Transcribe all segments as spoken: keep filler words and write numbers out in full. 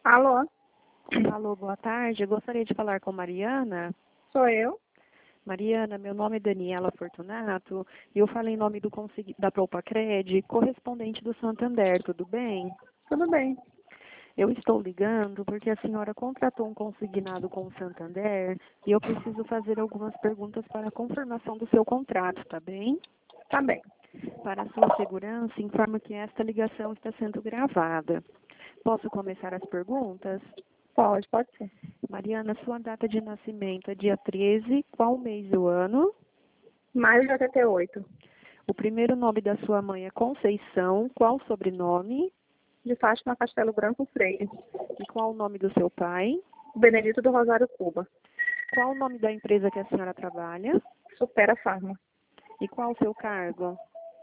Alô, Alô, boa tarde. Eu gostaria de falar com Mariana. sou eu? Mariana, meu nome é Daniela Fortunato e eu falo em nome do consegui- da Propacred, correspondente do Santander, tudo bem? Tudo bem. Eu estou ligando porque a senhora contratou um consignado com o Santander e eu preciso fazer algumas perguntas para a confirmação do seu contrato, tá bem? Tá bem. Para a sua segurança, informo que esta ligação está sendo gravada. Posso começar as perguntas? Pode, pode ser. Mariana, sua data de nascimento é dia treze, qual mês do ano? Maio de oitenta e oito. O primeiro nome da sua mãe é Conceição, qual o sobrenome? De Fátima Castelo Branco Freire. E qual o nome do seu pai? Benedito do Rosário Cuba. Qual o nome da empresa que a senhora trabalha? Supera Farma. E qual o seu cargo?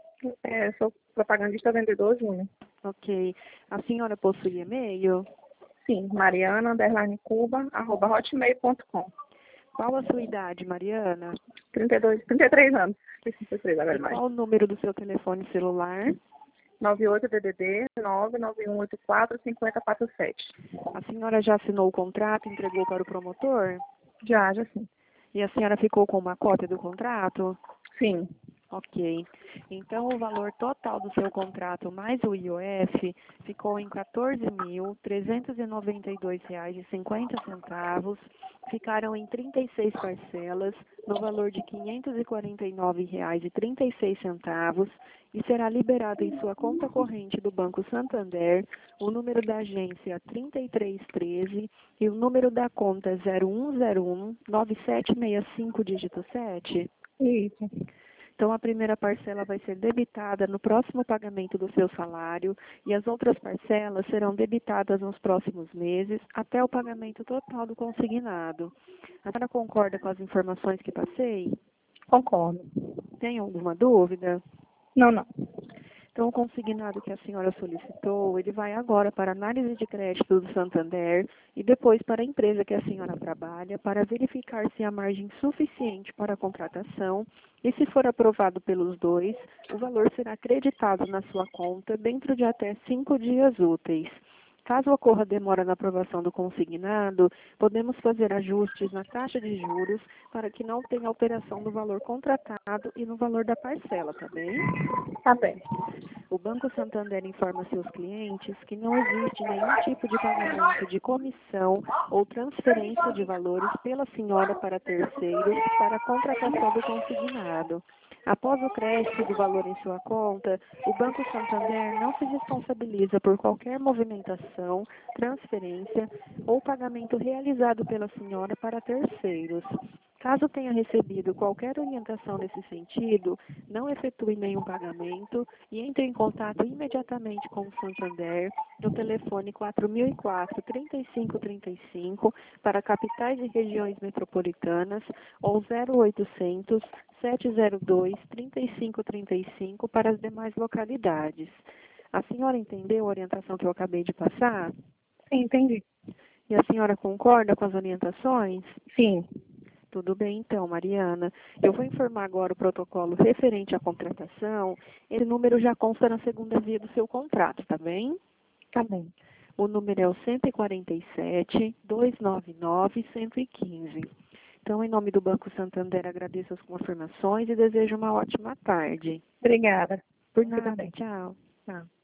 É, sou propagandista vendedor júnior. Ok. A senhora possui e-mail? Sim, Mariana, underline Cuba, arroba hotmail ponto com. Qual a sua idade, Mariana? trinta e dois, trinta e três anos. trinta e três agora E mais. qual o número do seu telefone celular? nove oito D D D nove nove um oito quatro cinco zero quatro sete. A senhora já assinou o contrato e entregou para o promotor? Já, já sim. E a senhora ficou com uma cópia do contrato? Sim. Ok. Então, o valor total do seu contrato mais o I O F ficou em quatorze mil trezentos e noventa e dois reais e cinquenta centavos. Ficaram em trinta e seis parcelas, no valor de quinhentos e quarenta e nove reais e trinta e seis centavos, e será liberado em sua conta corrente do Banco Santander o número da agência trinta e três treze e o número da conta zero um zero um nove sete seis cinco dígito sete. Isso. Então, a primeira parcela vai ser debitada no próximo pagamento do seu salário e as outras parcelas serão debitadas nos próximos meses até o pagamento total do consignado. A senhora concorda com as informações que passei? Concordo. Tem alguma dúvida? Não, não. Então, o consignado que a senhora solicitou, ele vai agora para a análise de crédito do Santander e depois para a empresa que a senhora trabalha para verificar se há margem suficiente para a contratação e, se for aprovado pelos dois, o valor será acreditado na sua conta dentro de até cinco dias úteis. Caso ocorra demora na aprovação do consignado, podemos fazer ajustes na taxa de juros para que não tenha alteração do valor contratado e no valor da parcela, tá bem? Tá bem. O Banco Santander informa seus clientes que não existe nenhum tipo de pagamento de comissão ou transferência de valores pela senhora para terceiros para a contratação do consignado. Após o crédito do valor em sua conta, o Banco Santander não se responsabiliza por qualquer movimentação, transferência ou pagamento realizado pela senhora para terceiros. Caso tenha recebido qualquer orientação nesse sentido, não efetue nenhum pagamento e entre em contato imediatamente com o Santander no telefone quatro mil e quatro, trinta e cinco trinta e cinco para capitais e regiões metropolitanas ou zero oitocentos, sete zero dois, trinta e cinco trinta e cinco para as demais localidades. A senhora entendeu a orientação que eu acabei de passar? Sim, entendi. E a senhora concorda com as orientações? Sim. Tudo bem, então, Mariana. Eu vou informar agora o protocolo referente à contratação. Esse número já consta na segunda via do seu contrato, tá bem? Tá bem. O número é o cento e quarenta e sete, duzentos e noventa e nove, cento e quinze. Então, em nome do Banco Santander, agradeço as confirmações e desejo uma ótima tarde. Obrigada. Por Tudo nada, bem. tchau. Tá.